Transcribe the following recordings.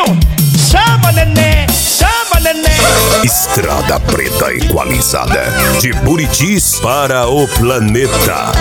Pedrinho, chama neném, chama neném. Estrada Preta Equalizada, de Buritis para o planeta.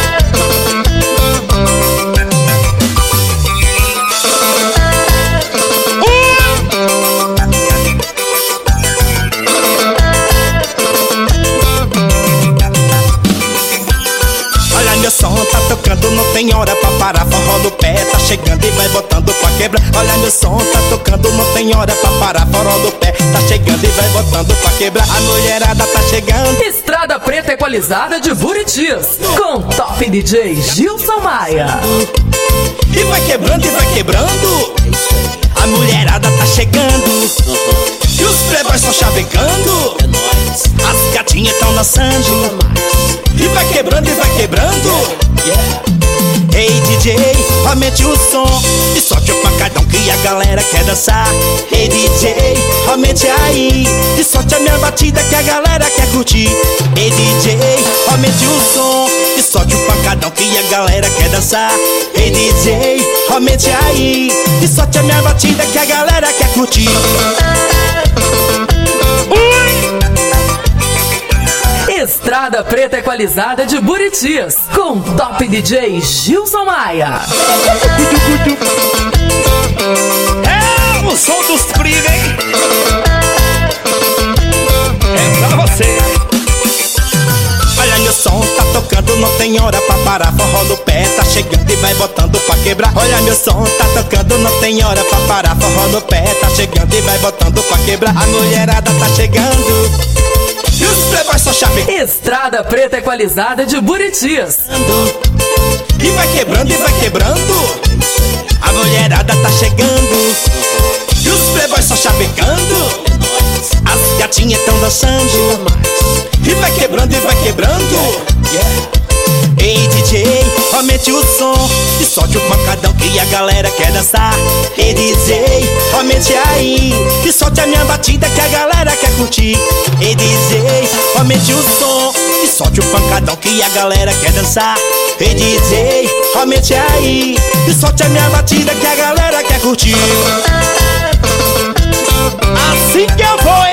Meu som tá tocando, não tem hora pra parar. Forró no pé, tá chegando e vai botando pra quebrar. Olha, meu som tá tocando, não tem hora pra parar. Forró no pé, tá chegando e vai botando pra quebrar. A mulherada tá chegando. Estrada Preta Equalizada de Buritis, com top DJ Gilson Maia. E vai quebrando e vai quebrando. A mulherada tá chegando. E os playboys estão chavecando. As gatinhas tão dançando. E vai quebrando e vai quebrando. Ei DJ, aumente o som e solte o pancadão que a galera quer dançar. Ei DJ, aumente aí e solte a minha batida que a galera quer curtir. Ei DJ, aumente o som e solte o pancadão que a galera quer dançar. Ei DJ, aumente aí e solte a minha batida que a galera quer curtir. Estrada Preta Equalizada de Buritis, com top DJ Gilson Maia. É o som dos primos, hein? É pra você. Olha, meu som tá tocando, não tem hora pra parar. Forró no pé, tá chegando e vai botando pra quebrar. Olha, meu som tá tocando, não tem hora pra parar. Forró no pé, tá chegando e vai botando pra quebrar. A mulherada tá chegando. E os playboys só chave. Estrada Preta Equalizada de Buritis. E vai quebrando e vai quebrando. A mulherada tá chegando. E os playboys só chavecando. As gatinhas tão dançando. E vai quebrando e vai quebrando. Ei DJ, aumente o som e solte o pancadão que a galera quer dançar. Ei DJ, aumente aí e solte a minha batida que a galera quer curtir. Ei DJ, aumente o som e solte o pancadão que a galera quer dançar. Ei DJ, aumente aí e solte a minha batida que a galera quer curtir. Assim que eu vou,